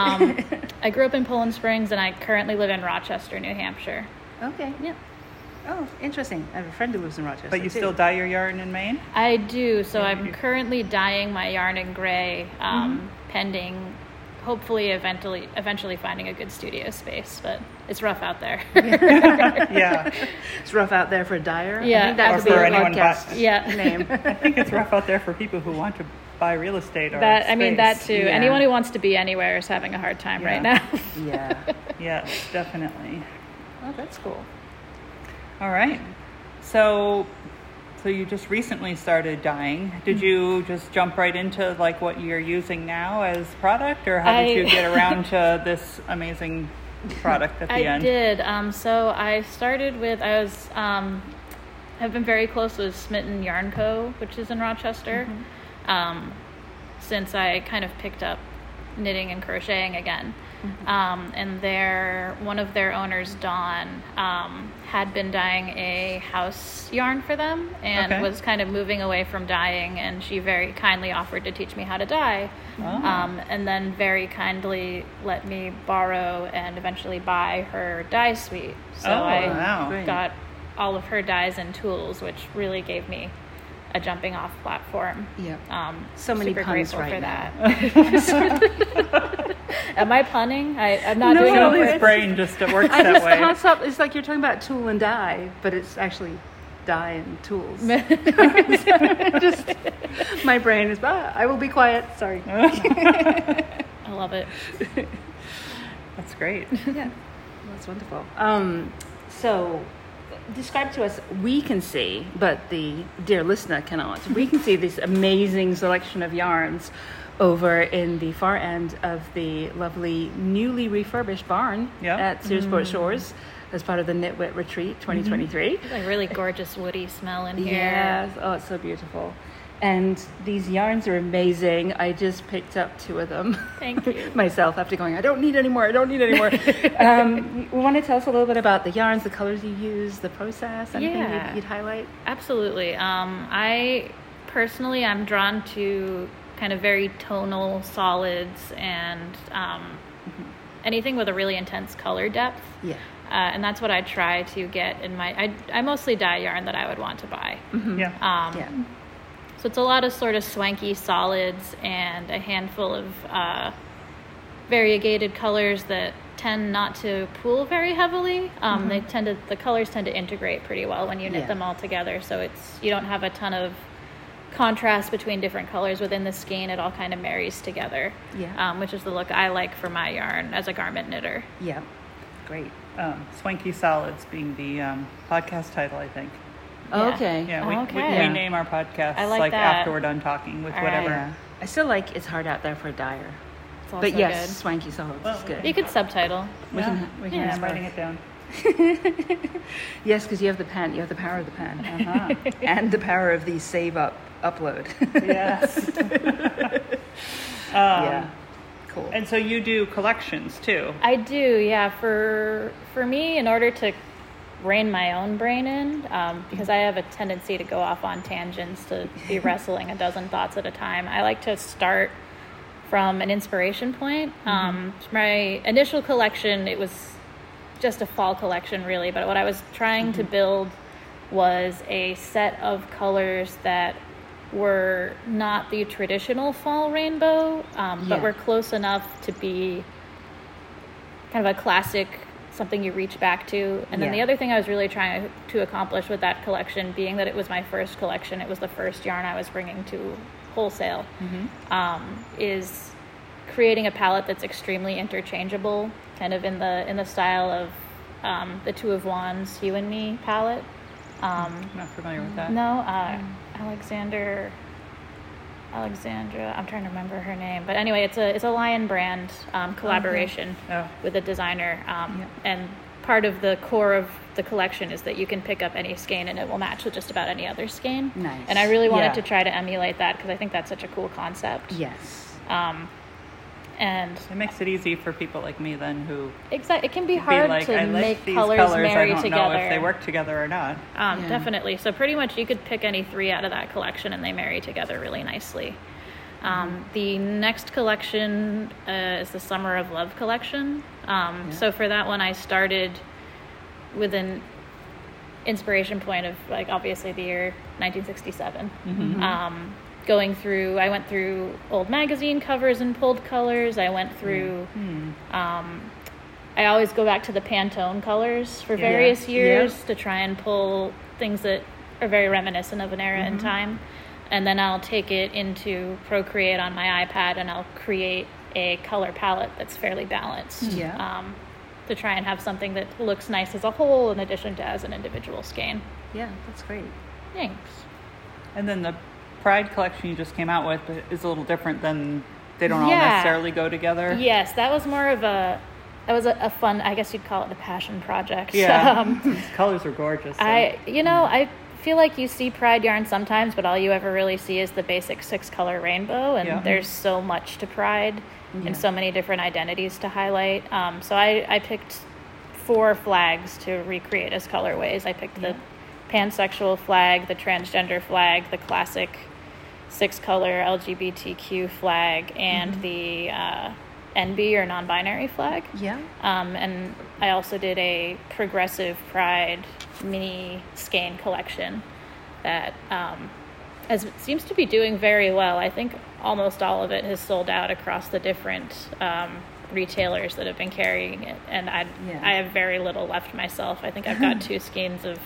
I grew up in Poland Springs, and I currently live in Rochester, New Hampshire. Okay. Yeah. Oh, interesting. I have a friend who lives in Rochester. But you still dye your yarn in Maine? I do. So I'm currently dyeing my yarn in gray, pending hopefully eventually finding a good studio space, but it's rough out there. It's rough out there for a dyer. Yeah, I think that would be a podcast name. I think it's rough out there for people who want to buy real estate or that. space. I mean, that too. Yeah. Anyone who wants to be anywhere is having a hard time right now. Yes, definitely. Oh, that's cool. All right. So you just recently started dyeing. Did you just jump right into like what you're using now as product, or how did you get around to this amazing product at the end? I did. So I started with, have been very close with Smitten Yarn Co., which is in Rochester, since I kind of picked up knitting and crocheting again. And one of their owners, Dawn, had been dyeing a house yarn for them and was kind of moving away from dyeing, and she very kindly offered to teach me how to dye, and then very kindly let me borrow and eventually buy her dye suite. So I got all of her dyes and tools, which really gave me a jumping off platform. So many puns right for now. That. Am I punning? I'm not doing it. His brain just works that way. Concept, it's like you're talking about tool and dye, but it's actually dye and tools. Just my brain is. I will be quiet. Sorry. I love it. That's great. Yeah, that's wonderful. So, describe to us, we can see, but the dear listener cannot. We can see this amazing selection of yarns over in the far end of the lovely newly refurbished barn at Searsport Shores as part of the Knitwit Retreat 2023. It's like really gorgeous woody smell in here. Yes, oh, it's so beautiful. And these yarns are amazing. I just picked up 2 of them. Thank you. Myself, after going, I don't need any more. You want to tell us a little bit about the yarns, the colors you use, the process, anything you'd highlight? Absolutely. I'm drawn to kind of very tonal solids and anything with a really intense color depth. And that's what I try to get in my... I mostly dye yarn that I would want to buy. So it's a lot of sort of swanky solids and a handful of variegated colors that tend not to pool very heavily. The colors tend to integrate pretty well when you knit them all together. So you don't have a ton of contrast between different colors within the skein. It all kind of marries together, which is the look I like for my yarn as a garment knitter. Yeah, great. Swanky Solids being the podcast title, I think. Yeah. Okay. Yeah, we name our podcasts like that. after we're done talking with whatever. I still like It's Hard Out There for a Dyer. It's also yes, good. Swanky Socks is good. You could subtitle. We can I'm writing it down. Yes, because you have the pen. You have the power of the pen. And the power of the save upload. Yes. Yeah. Cool. And so you do collections too. I do, yeah. For me, in order to rein my own brain in, because I have a tendency to go off on tangents, to be wrestling a dozen thoughts at a time, I like to start from an inspiration point. My initial collection, it was just a fall collection really, but what I was trying to build was a set of colors that were not the traditional fall rainbow, but were close enough to be kind of a classic, something you reach back to. And then the other thing I was really trying to accomplish with that collection, being that it was my first collection, it was the first yarn I was bringing to wholesale, is creating a palette that's extremely interchangeable, kind of in the style of the Two of Wands You and Me palette. I'm not familiar with that. No, Alexandra, I'm trying to remember her name, but anyway, it's a Lion brand collaboration with a designer, and part of the core of the collection is that you can pick up any skein and it will match with just about any other skein. Nice. And I really wanted to try to emulate that because I think that's such a cool concept. Yes. And it makes it easy for people like me then who it can be hard to make colors marry together. I don't know if they work together or not. Definitely. So pretty much you could pick any three out of that collection and they marry together really nicely. The next collection is the Summer of Love collection. So for that one I started with an inspiration point of like obviously the year 1967. I went through old magazine covers and pulled colors. I went through, I always go back to the Pantone colors for various years to try and pull things that are very reminiscent of an era in time. And then I'll take it into Procreate on my iPad and I'll create a color palette that's fairly balanced to try and have something that looks nice as a whole in addition to as an individual skein. Yeah, that's great. Thanks. And then the Pride collection you just came out with is a little different than they don't all necessarily go together. Yes, that was more of a fun, I guess you'd call it a passion project. Yeah, these colors are gorgeous. So. I feel like you see Pride yarn sometimes, but all you ever really see is the basic 6-color rainbow, and there's so much to Pride and so many different identities to highlight. So I picked 4 flags to recreate as colorways. I picked the pansexual flag, the transgender flag, the classic 6-color LGBTQ flag, and the NB or non-binary flag. And I also did a progressive Pride mini skein collection that seems to be doing very well. I think almost all of it has sold out across the different retailers that have been carrying it, and I have very little left myself. I think I've got 2 skeins of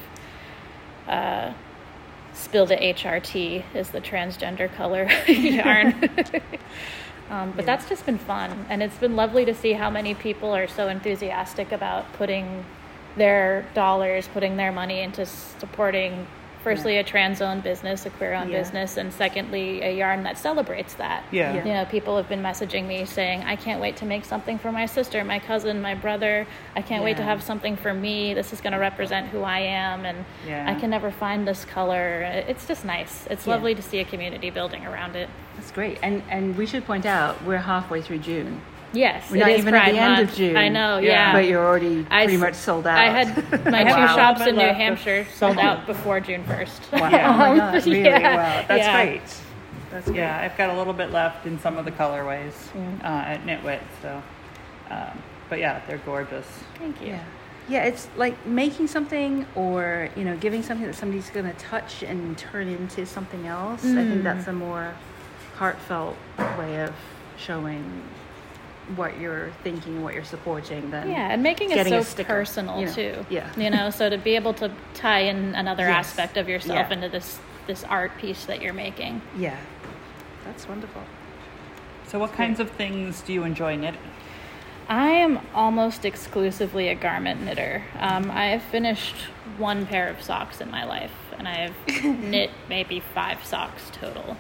Spill to HRT is the transgender color yarn. But that's just been fun, and it's been lovely to see how many people are so enthusiastic about putting their dollars, putting their money into supporting firstly a trans-owned business, a queer-owned business, and secondly a yarn that celebrates that. People have been messaging me saying, I can't wait to make something for my sister, my cousin, my brother. I can't wait to have something for me. This is going to represent who I am, and I can never find this color. It's just nice. It's lovely to see a community building around it. That's great. And we should point out we're halfway through June. Yes, we're not even at the end of June. I know, But you're already pretty much sold out. I had my 2 shops in New Hampshire sold out before June 1st. Wow. Oh my God, really? Wow. That's great. That's great. Yeah, I've got a little bit left in some of the colorways at Knitwit. So, but yeah, they're gorgeous. Thank you. Yeah, it's like making something or, giving something that somebody's going to touch and turn into something else. I think that's a more heartfelt way of showing what you're thinking, what you're supporting, then and making it so personal too. So to be able to tie in another aspect of yourself into this art piece that you're making. That's wonderful. So what kinds of things do you enjoy knitting? I am almost exclusively a garment knitter. I have finished 1 pair of socks in my life, and and I've knit maybe 5 socks total.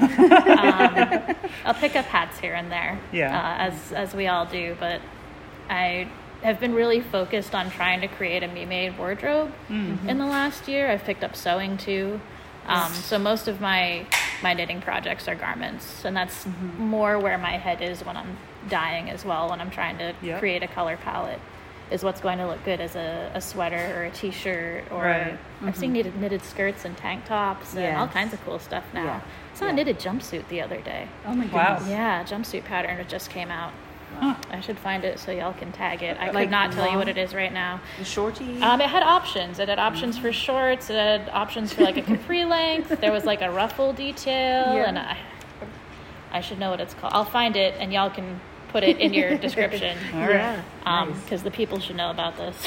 I'll pick up hats here and there, as we all do, but I have been really focused on trying to create a me-made wardrobe in the last year. I've picked up sewing too. So most of my knitting projects are garments, and that's more where my head is when I'm dyeing as well, when I'm trying to create a color palette, is what's going to look good as a sweater or a t-shirt, or I've seen knitted skirts and tank tops and all kinds of cool stuff now. I saw a knitted jumpsuit the other day. Oh my goodness. Yeah, jumpsuit pattern. It just came out. I should find it so y'all can tag it. I could not tell you what it is right now. The shorty? It had options. It had options for shorts. It had options for like a capri length. There was like a ruffle detail, and I should know what it's called. I'll find it, and y'all can put it in your description. All right. Because the people should know about this.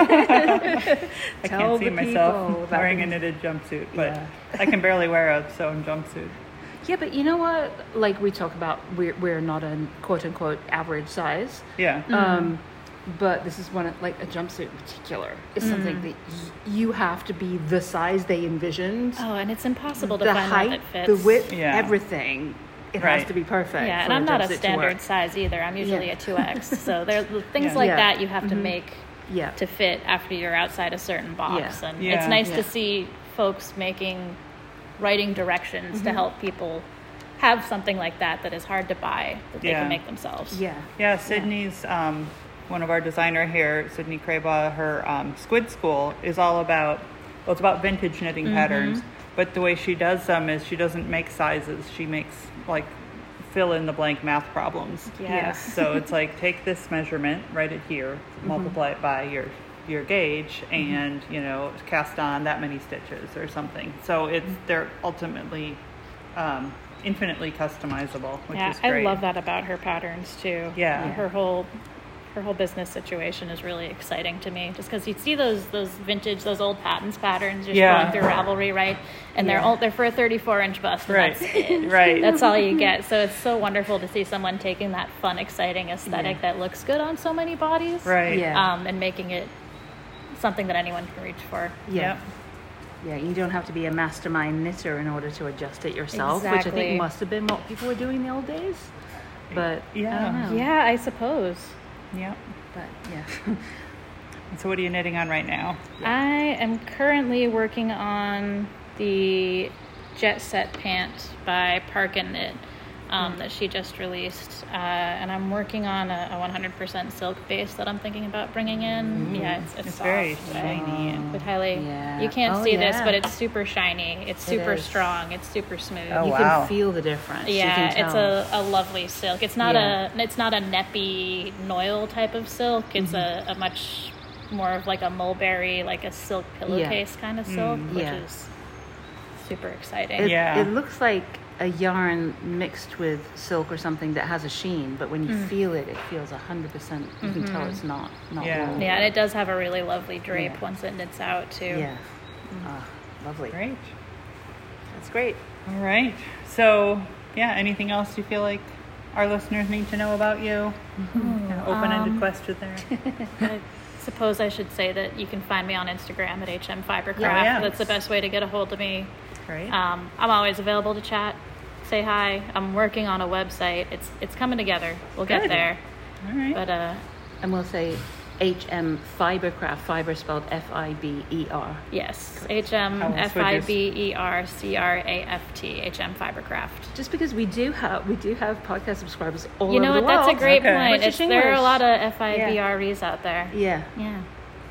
I can't see myself wearing a knitted jumpsuit, but I can barely wear a sewn jumpsuit. Yeah, but you know what? Like we talk about, we're not a quote unquote average size. Yeah. But this is one like a jumpsuit in particular is something that you have to be the size they envisioned. Oh, and it's impossible to the find height, one that fits. the width, everything. It has to be perfect. Yeah, and I'm not a standard size either. I'm usually a 2X. So there are things like that you have to make to fit after you're outside a certain box. And it's nice to see folks writing directions to help people have something like that is hard to buy, that they can make themselves. Yeah, Sydney's, one of our designer here, Sydney Craybaugh, her Squid School is all about, it's about vintage knitting patterns, but the way she does them is she doesn't make sizes. She makes like fill in the blank math problems. Yes. So it's like, take this measurement, write it here, multiply it by your gauge, and cast on that many stitches or something. So they're ultimately infinitely customizable, which is great. I love that about her patterns too. Yeah. Her whole business situation is really exciting to me, just because you see those vintage, those old patents patterns just going through Ravelry, right? And they're for a 34-inch bust, and that's it. Right. That's all you get. So it's so wonderful to see someone taking that fun, exciting aesthetic that looks good on so many bodies, right? And making it something that anyone can reach for. Yeah, you don't have to be a mastermind knitter in order to adjust it yourself, which I think must have been what people were doing in the old days. But I don't know. Yeah, I suppose. Yeah. But So what are you knitting on right now? I am currently working on the Jet Set pant by Park and Knit that she just released, and I'm working on a 100% silk base that I'm thinking about bringing in. It's soft, very shiny. You can't see this, but it's super shiny. It's super strong. It's super smooth. You can feel the difference. Yeah, it's a lovely silk. It's not a neppy Noil type of silk. It's a much more of like a mulberry, like a silk pillowcase kind of silk, which is super exciting. It looks like a yarn mixed with silk or something that has a sheen, but when you feel it, it feels 100%. You can tell it's not wool. Yeah, and it does have a really lovely drape once it knits out too. Yeah. Lovely. Great. That's great. All right. So, anything else you feel like our listeners need to know about you? Open-ended question there. I suppose I should say that you can find me on Instagram at HM Fibercraft. Yeah. That's the best way to get a hold of me. Great. I'm always available to chat, say hi. I'm working on a website. It's coming together. We'll get there. All right. But and we'll say HM Fibercraft, fiber spelled Fiber. Yes, HM Fibercraft, HM Fibercraft. Just because we do have podcast subscribers all over the world. You know what? That's a great point. There are a lot of FIBREs out there. Yeah. Yeah.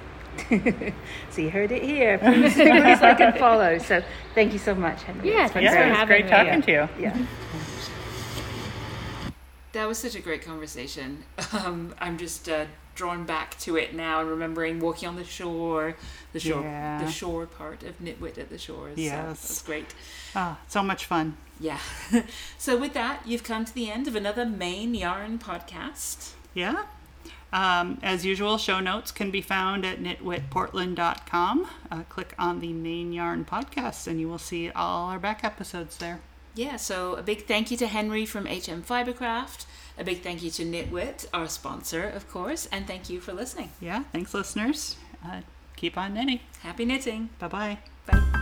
So you heard it here. Please like and follow. So thank you so much, Henry. Yeah, thanks for having me. It was great talking to you. Yeah. That was such a great conversation. I'm just drawn back to it now and remembering walking on the shore part of Knitwit at the Shores. Yes. So that's great. So much fun. Yeah. So with that, you've come to the end of another Main Yarn podcast. Yeah. As usual, show notes can be found at knitwitportland.com. Click on the Main Yarn podcast and you will see all our back episodes there. Yeah, so a big thank you to Henry from HM Fibercraft. A big thank you to Knitwit, our sponsor, of course. And thank you for listening. Yeah, thanks, listeners. Keep on knitting. Happy knitting. Bye-bye. Bye.